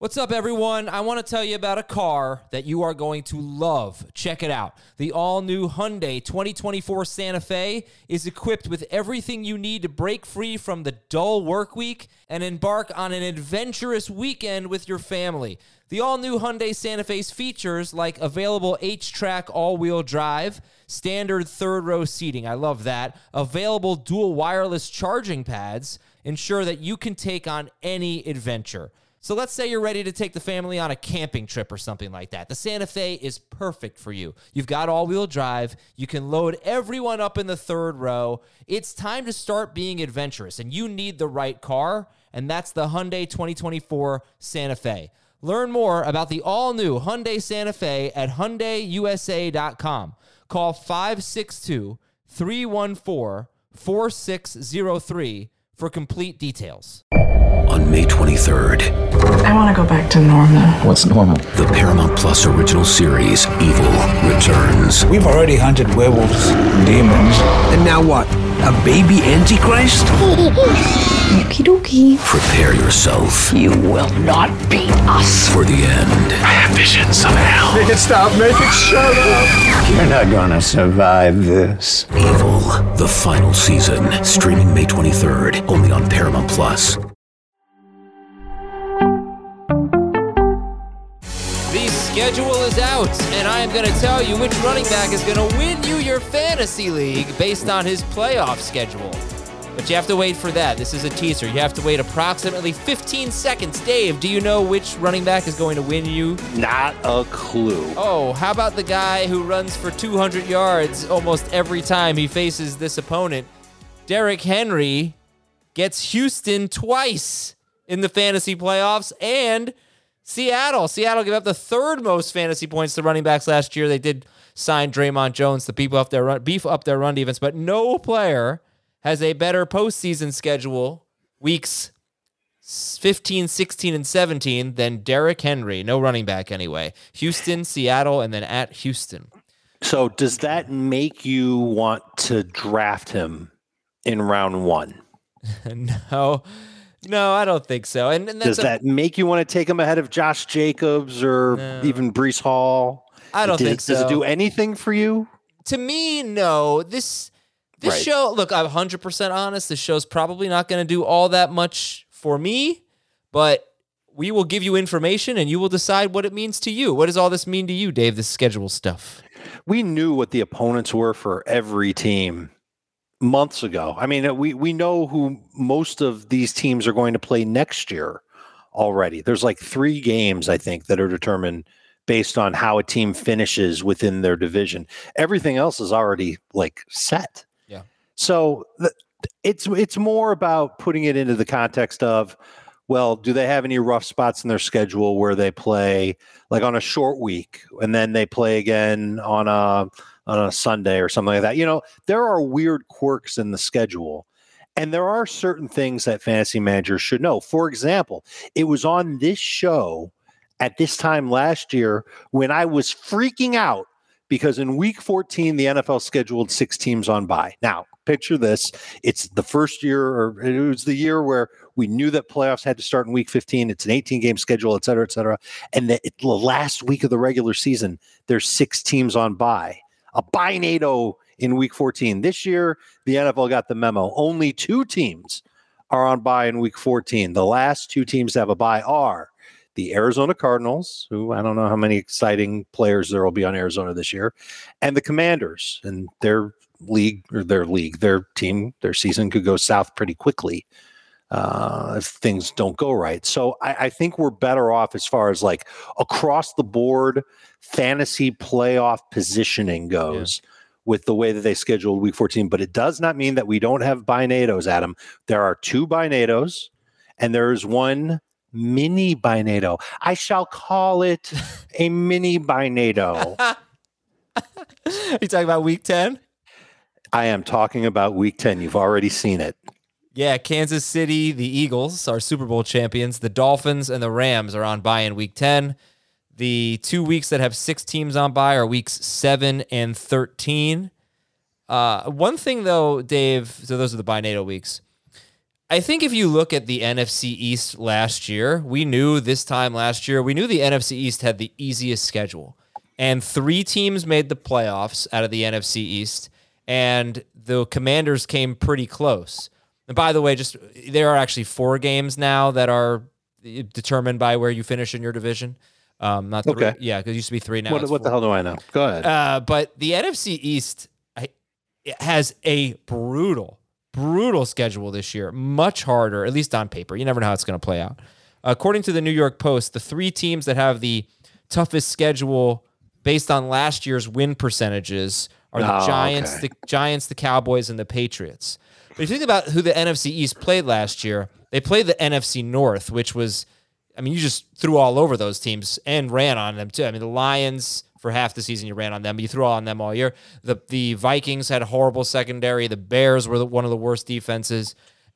What's up, everyone? I want to tell you about a car that you are going to love. Check it out. The all-new Hyundai 2024 Santa Fe is equipped with everything you need to break free from the dull work week and embark on an adventurous weekend with your family. The all-new Hyundai Santa Fe's features like available H-Track all-wheel drive, standard third-row seating, I love that, available dual wireless charging pads, ensure that you can take on any adventure. So let's say you're ready to take the family on a camping trip or something like that. The Santa Fe is perfect for you. You've got all-wheel drive. You can load everyone up in the third row. It's time to start being adventurous, and you need the right car, and that's the Hyundai 2024 Santa Fe. Learn more about the all-new Hyundai Santa Fe at HyundaiUSA.com. Call 562-314-4603 for complete details. On May 23rd. I want to go back to normal. What's normal? The Paramount Plus original series, Evil, returns. We've already hunted werewolves, demons. And now what? A baby Antichrist? Okie dokie. Prepare yourself. You will not beat us. For the end. I have visions of hell. Make it stop, make it shut up. You're not gonna survive this. Evil, the final season. Streaming May 23rd, only on Paramount Plus. The schedule is out, and I am going to tell you which running back is going to win you your fantasy league based on his playoff schedule. But you have to wait for that. This is a teaser. You have to wait approximately 15 seconds. Dave, do you know which running back is going to win you? Not a clue. Oh, how about the guy who runs for 200 yards almost every time he faces this opponent? Derrick Henry gets Houston twice in the fantasy playoffs, and Seattle gave up the third most fantasy points to running backs last year. They did sign Draymond Jones to beef up their run defense, but no player has a better postseason schedule, weeks 15, 16, and 17, than Derrick Henry. No running back anyway. Houston, Seattle, and then at Houston. So does that make you want to draft him in round one? No, I don't think so. And does that make you want to take him ahead of Josh Jacobs or even Breece Hall? I don't think so. Does it do anything for you? To me, no. This Right. show, look, I'm 100% honest. This show's probably not going to do all that much for me, but we will give you information and you will decide what it means to you. What does all this mean to you, Dave, this schedule stuff? We knew what the opponents were for every team months ago. I mean, we know who most of these teams are going to play next year already. There's like 3 games, I think, that are determined based on how a team finishes within their division. Everything else is already like set. Yeah. So it's more about putting it into the context of, well, do they have any rough spots in their schedule where they play like on a short week and then they play again on a Sunday or something like that? You know, there are weird quirks in the schedule, and there are certain things that fantasy managers should know. For example, it was on this show at this time last year when I was freaking out because in week 14, the NFL scheduled 6 teams on bye. Now, picture this. It's the first year, or it was the year where we knew that playoffs had to start in week 15. It's an 18-game schedule, et cetera, et cetera. And the last week of the regular season, there's 6 teams on bye. A bye-nado in week 14. This year, the NFL got the memo. Only 2 teams are on bye in week 14. The last 2 teams to have a bye are the Arizona Cardinals, who I don't know how many exciting players there will be on Arizona this year, and the Commanders. And their team, their season could go south pretty quickly if things don't go right. So I think we're better off as far as like across the board fantasy playoff positioning goes with the way that they scheduled week 14. But it does not mean that we don't have binados, Adam. There are 2 binados, and there's 1 mini binado. I shall call it a mini binado. You talking about week 10? I am talking about week 10. You've already seen it. Yeah, Kansas City, the Eagles are Super Bowl champions. The Dolphins and the Rams are on bye in week 10. The 2 weeks that have 6 teams on bye are weeks 7 and 13. One thing, though, Dave, so those are the binato weeks. I think if you look at the NFC East last year, we knew the NFC East had the easiest schedule. And 3 teams made the playoffs out of the NFC East, and the Commanders came pretty close. And by the way, there are actually 4 games now that are determined by where you finish in your division. Not 3. Okay. Yeah, because it used to be 3 now. What the hell do I know? Go ahead. But the NFC East has a brutal schedule this year. Much harder, at least on paper. You never know how it's going to play out. According to the New York Post, the 3 teams that have the toughest schedule based on last year's win percentages are the Giants, the Cowboys, and the Patriots. But if you think about who the NFC East played last year, they played the NFC North, which was, you just threw all over those teams and ran on them too. The Lions, for half the season you ran on them, but you threw on them all year. The Vikings had a horrible secondary. The Bears were one of the worst defenses.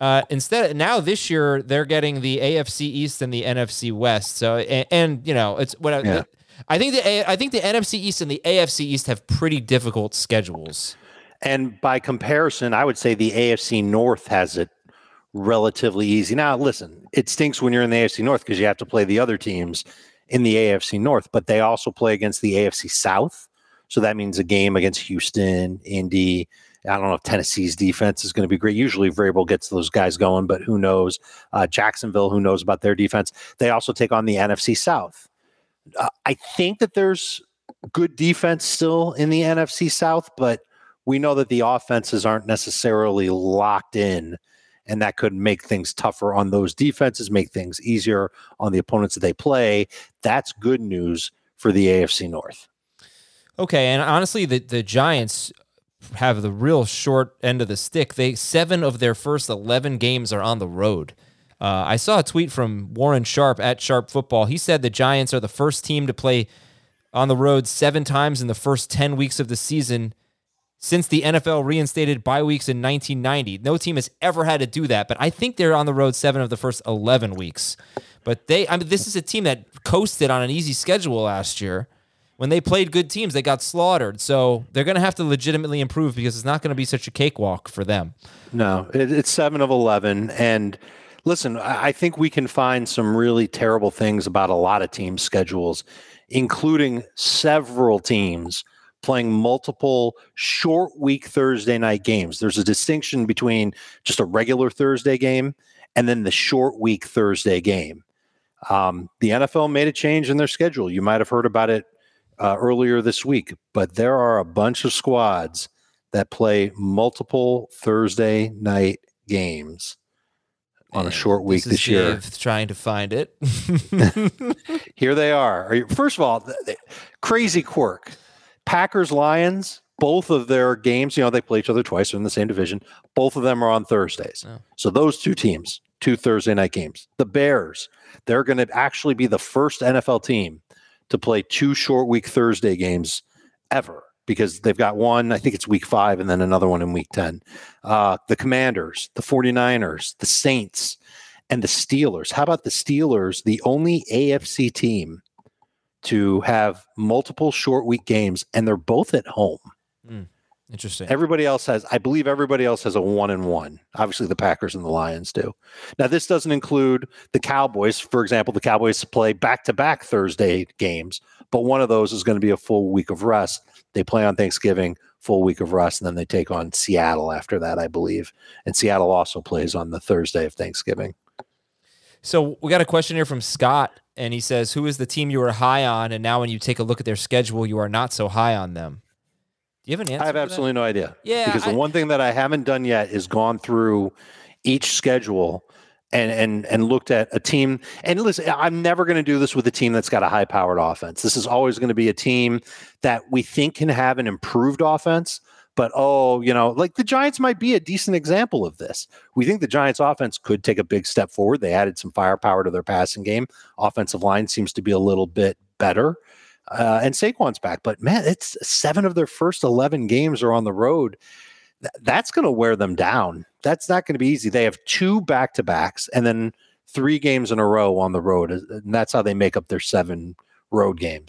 Now this year they're getting the AFC East and the NFC West. So it's whatever. Yeah. I think the NFC East and the AFC East have pretty difficult schedules. And by comparison, I would say the AFC North has it relatively easy. Now, listen, it stinks when you're in the AFC North because you have to play the other teams in the AFC North, but they also play against the AFC South. So that means a game against Houston, Indy. I don't know if Tennessee's defense is going to be great. Usually Vrabel gets those guys going, but who knows? Jacksonville, who knows about their defense? They also take on the NFC South. I think that there's good defense still in the NFC South, but we know that the offenses aren't necessarily locked in, and that could make things tougher on those defenses, make things easier on the opponents that they play. That's good news for the AFC North. Okay, and honestly, the Giants have the real short end of the stick. 7 of their first 11 games are on the road. I saw a tweet from Warren Sharp at Sharp Football. He said the Giants are the first team to play on the road 7 times in the first 10 weeks of the season since the NFL reinstated bye weeks in 1990. No team has ever had to do that, but I think they're on the road 7 of the first 11 weeks. But this is a team that coasted on an easy schedule last year. When they played good teams, they got slaughtered. So they're going to have to legitimately improve because it's not going to be such a cakewalk for them. No, it's 7 of 11. And listen, I think we can find some really terrible things about a lot of teams' schedules, including several teams playing multiple short week Thursday night games. There's a distinction between just a regular Thursday game and then the short week Thursday game. The NFL made a change in their schedule. You might have heard about it earlier this week, but there are a bunch of squads that play multiple Thursday night games on a short week this year. Dave trying to find it. Here they are. First of all, crazy quirk. Packers, Lions, both of their games, they play each other twice. They're in the same division. Both of them are on Thursdays. Oh. So those 2 teams, 2 Thursday night games. The Bears, they're going to actually be the first NFL team to play 2 short week Thursday games ever, because they've got one, I think it's week 5, and then another one in week 10. The Commanders, the 49ers, the Saints, and the Steelers. How about the Steelers, the only AFC team to have multiple short week games, and they're both at home. Interesting. I believe everybody else has a 1-1. Obviously the Packers and the Lions do. Now, this doesn't include the Cowboys. For example, the Cowboys play back-to-back Thursday games, but one of those is going to be a full week of rest. They play on Thanksgiving, full week of rest, and then they take on Seattle after that, I believe. And Seattle also plays on the Thursday of Thanksgiving. So we got a question here from Scott, and he says, who is the team you were high on, and now when you take a look at their schedule, you are not so high on them? Do you have an answer? I have absolutely no idea. Yeah. Because the one thing that I haven't done yet is gone through each schedule and looked at a team. And listen, I'm never going to do this with a team that's got a high-powered offense. This is always going to be a team that we think can have an improved offense. But, like the Giants might be a decent example of this. We think the Giants offense could take a big step forward. They added some firepower to their passing game. Offensive line seems to be a little bit better. And Saquon's back. But, man, it's 7 of their first 11 games are on the road. That's going to wear them down. That's not going to be easy. They have 2 back-to-backs and then 3 games in a row on the road. And that's how they make up their 7 road games.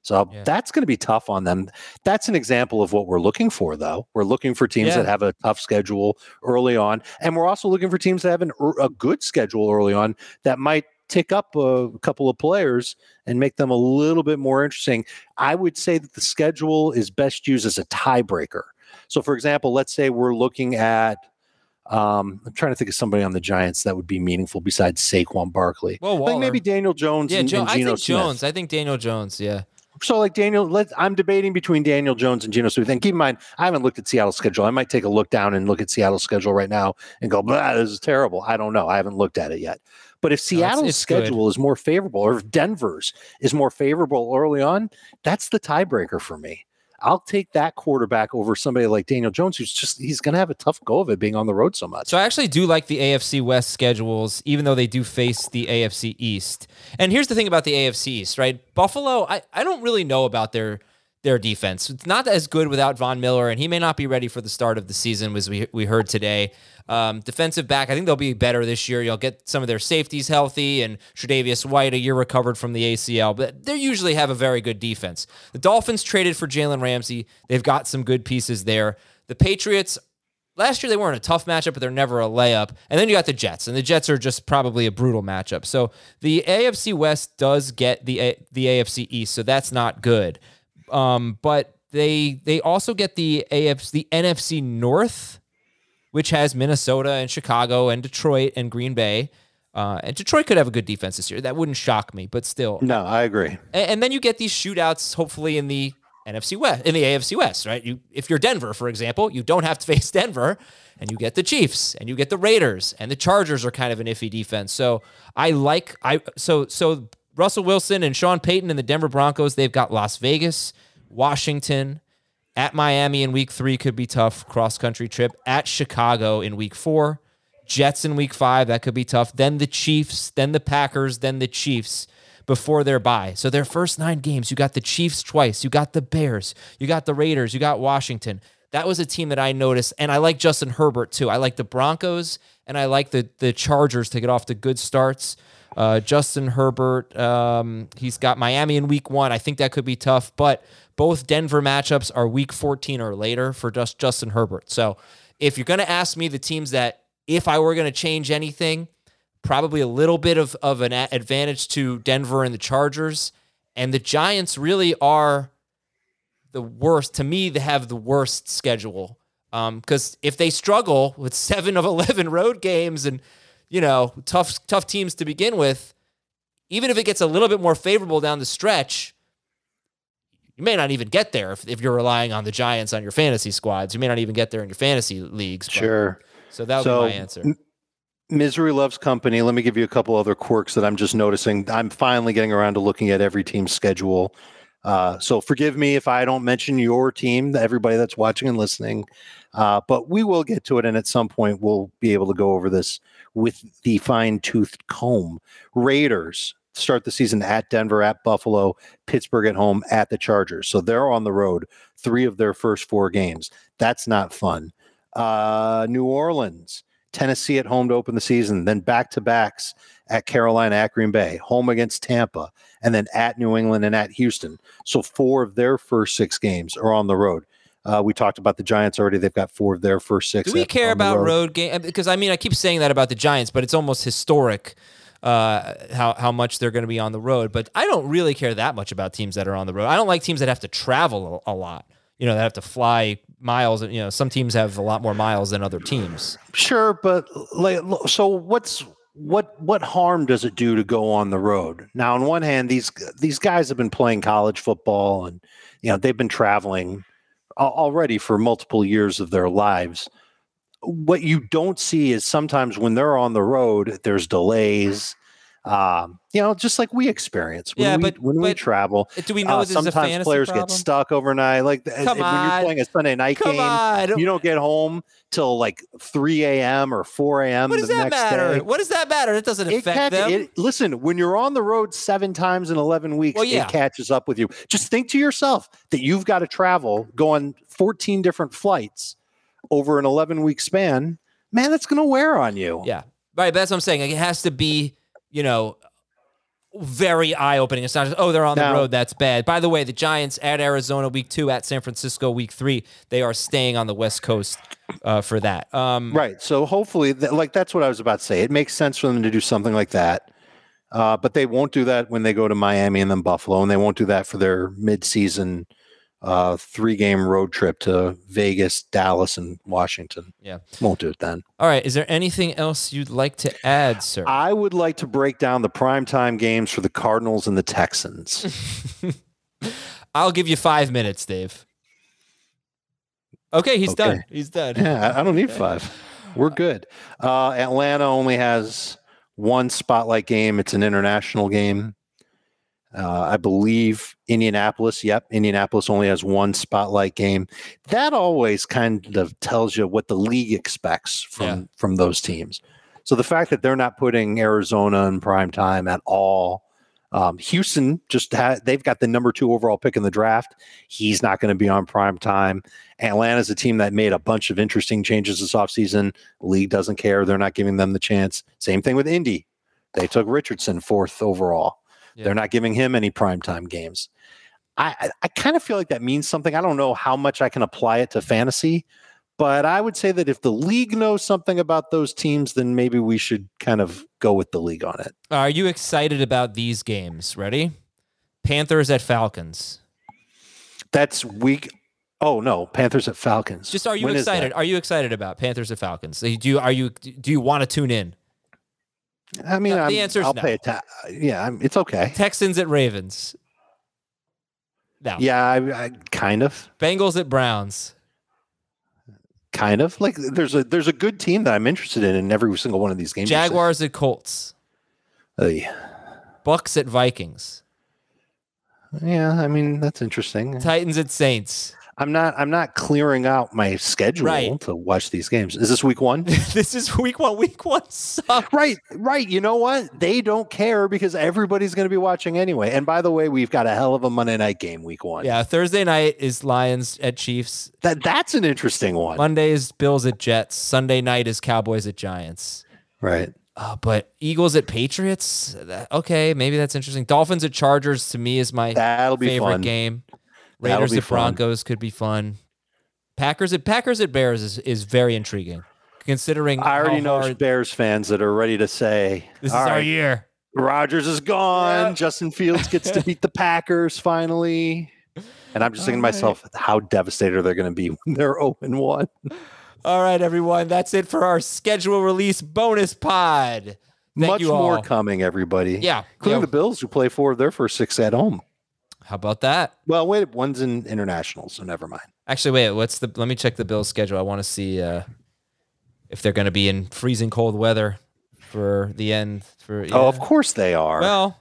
So that's going to be tough on them. That's an example of what we're looking for, though. We're looking for teams that have a tough schedule early on. And we're also looking for teams that have a good schedule early on that might tick up a couple of players and make them a little bit more interesting. I would say that the schedule is best used as a tiebreaker. So, for example, let's say we're looking at I'm trying to think of somebody on the Giants that would be meaningful besides Saquon Barkley. Well, I think maybe Daniel Jones and Geno Smith. I think Daniel Jones, yeah. So like I'm debating between Daniel Jones and Geno Smith. And keep in mind, I haven't looked at Seattle's schedule. I might take a look down and look at Seattle's schedule right now and go, this is terrible. I don't know. I haven't looked at it yet. But if Seattle's schedule is more favorable, or if Denver's is more favorable early on, that's the tiebreaker for me. I'll take that quarterback over somebody like Daniel Jones, he's going to have a tough go of it being on the road so much. So I actually do like the AFC West schedules, even though they do face the AFC East. And here's the thing about the AFC East, right? Buffalo, I don't really know about their defense. It's not as good without Von Miller, and he may not be ready for the start of the season, as we heard today. Defensive back, I think they'll be better this year. You'll get some of their safeties healthy, and Tre'Davious White, a year recovered from the ACL, but they usually have a very good defense. The Dolphins traded for Jalen Ramsey. They've got some good pieces there. The Patriots, last year they weren't a tough matchup, but they're never a layup. And then you got the Jets, and the Jets are just probably a brutal matchup. So the AFC West does get the AFC East, so that's not good. But they also get the NFC North, which has Minnesota and Chicago and Detroit and Green Bay. And Detroit could have a good defense this year. That wouldn't shock me, but still. No, I agree. And then you get these shootouts, hopefully, in the NFC West, in the AFC West, right? If you're Denver, for example, you don't have to face Denver, and you get the Chiefs, and you get the Raiders, and the Chargers are kind of an iffy defense. So so Russell Wilson and Sean Payton and the Denver Broncos, they've got Las Vegas, Washington, at Miami in week 3 could be tough, cross-country trip. At Chicago in week 4. Jets in week 5, that could be tough. Then the Chiefs, then the Packers, then the Chiefs before their bye. So their first 9 games, you got the Chiefs twice, you got the Bears, you got the Raiders, you got Washington. That was a team that I noticed, and I like Justin Herbert too. I like the Broncos, and I like the Chargers to get off to good starts. Justin Herbert, he's got Miami in week 1. I think that could be tough, but both Denver matchups are week 14 or later for Justin Herbert. So if you're going to ask me the teams that, if I were going to change anything, probably a little bit of an advantage to Denver and the Chargers. And the Giants really are the worst. To me, they have the worst schedule. Because if they struggle with 7 of 11 road games and, tough teams to begin with, even if it gets a little bit more favorable down the stretch, you may not even get there if you're relying on the Giants on your fantasy squads. You may not even get there in your fantasy leagues. Sure. So that would be my answer. Misery loves company. Let me give you a couple other quirks that I'm just noticing. I'm finally getting around to looking at every team's schedule. So forgive me if I don't mention your team, everybody that's watching and listening. But we will get to it, and at some point we'll be able to go over this with the fine-toothed comb. Raiders start the season at Denver, at Buffalo, Pittsburgh at home, at the Chargers. So they're on the road 3 of their first 4 games. That's not fun. New Orleans, Tennessee at home to open the season, then back-to-backs at Carolina, at Green Bay, home against Tampa, and then at New England and at Houston. So 4 of their first 6 games are on the road. We talked about the Giants already. They've got 4 of their first 6. Do we care about road games? Because, I keep saying that about the Giants, but it's almost historic how much they're going to be on the road. But I don't really care that much about teams that are on the road. I don't like teams that have to travel a lot, that have to fly miles. Some teams have a lot more miles than other teams. Sure, but so what harm does it do to go on the road? Now, on one hand, these guys have been playing college football, and they've been traveling already for multiple years of their lives. What you don't see is sometimes when they're on the road, there's delays. Just like we experience when we travel. Do we know this is a fantasy sometimes players problem? Get stuck overnight. Like when you're playing a Sunday night game, you don't get home till like 3 a.m. or 4 a.m. What does that matter? What does that matter? It doesn't affect them. Listen, when you're on the road 7 times in 11 weeks, it catches up with you. Just think to yourself that you've got to travel, go on 14 different flights over an 11-week span. Man, that's going to wear on you. Yeah. Right. But that's what I'm saying. Like, it has to be, very eye-opening. It's not just, they're on the road, that's bad. By the way, the Giants at Arizona week 2, at San Francisco week 3. They are staying on the West Coast for that. Right. So hopefully, that's what I was about to say. It makes sense for them to do something like that. But they won't do that when they go to Miami and then Buffalo, and they won't do that for their mid-season 3-game road trip to Vegas, Dallas, and Washington. Yeah. Won't do it then. All right. Is there anything else you'd like to add, sir? I would like to break down the primetime games for the Cardinals and the Texans. I'll give you 5 minutes, Dave. Okay, he's done. He's done. Yeah, I don't need 5. We're good. Atlanta only has one spotlight game. It's an international game. I believe Indianapolis. Yep, Indianapolis only has one spotlight game. That always kind of tells you what the league expects from those teams. So the fact that they're not putting Arizona in prime time at all. Houston they've got the number 2 overall pick in the draft. He's not going to be on prime time. Atlanta's a team that made a bunch of interesting changes this offseason. The league doesn't care. They're not giving them the chance. Same thing with Indy. They took Richardson 4th overall. Yeah. They're not giving him any primetime games. I kind of feel like that means something. I don't know how much I can apply it to fantasy, but I would say that if the league knows something about those teams, then maybe we should kind of go with the league on it. Are you excited about these games? Ready? Panthers at Falcons. That's week. Oh no, Panthers at Falcons. Just are you excited? Are you excited about Panthers at Falcons? Do you want to tune in? I mean, the answer is I'll no. pay it's okay. Texans at Ravens. No. Yeah, I kind of. Bengals at Browns. Kind of. Like there's a good team that I'm interested in every single one of these games. Jaguars at Colts. Bucks at Vikings. Yeah, I mean that's interesting. Titans at Saints. I'm not clearing out my schedule to watch these games. Is this week 1? This is week 1. Week 1 sucks. Right. You know what? They don't care because everybody's going to be watching anyway. And by the way, we've got a hell of a Monday night game week 1. Yeah, Thursday night is Lions at Chiefs. That's an interesting one. Monday is Bills at Jets. Sunday night is Cowboys at Giants. Right. But Eagles at Patriots? Okay, maybe that's interesting. Dolphins at Chargers to me is my favorite fun. game. Raiders at Broncos could be fun. Packers at Bears is very intriguing. Considering I already know Bears fans that are ready to say, this is our year. Rodgers is gone. Yeah. Justin Fields gets to beat the Packers finally. And I'm just thinking to myself, how devastated they're going to be when they're 0-1. All right, everyone. That's it for our schedule release bonus pod. Much more coming, everybody. Yeah. Including the Bills, who play 4 of their first 6 at home. How about that? Well, wait, one's in international, so never mind. Actually, wait, let me check the Bills schedule. I want to see if they're going to be in freezing cold weather for the end. Oh, of course they are. Well,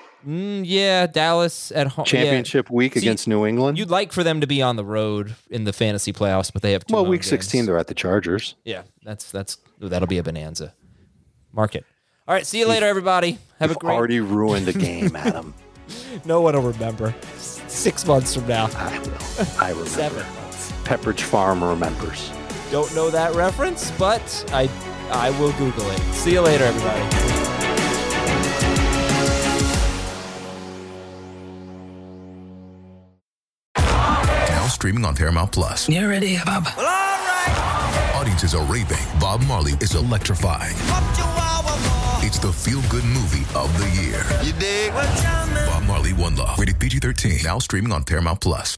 Dallas at home. Championship week against New England. You'd like for them to be on the road in the fantasy playoffs, but they have 2 week 16, they're at the Chargers. Yeah, that'll be a bonanza. Mark it. All right, see you later, everybody. Have a great. Already ruined a game, Adam. No one will remember. 6 months from now. I will. I remember. 7 months. Pepperidge Farm remembers. Don't know that reference, but I will Google it. See you later, everybody. Now streaming on Paramount Plus. You ready, Bob? Well, all right. Audiences are raving. Bob Marley is electrifying. It's the feel-good movie of the year. You dig? Bob Marley, One Love. Rated PG-13. Now streaming on Paramount Plus.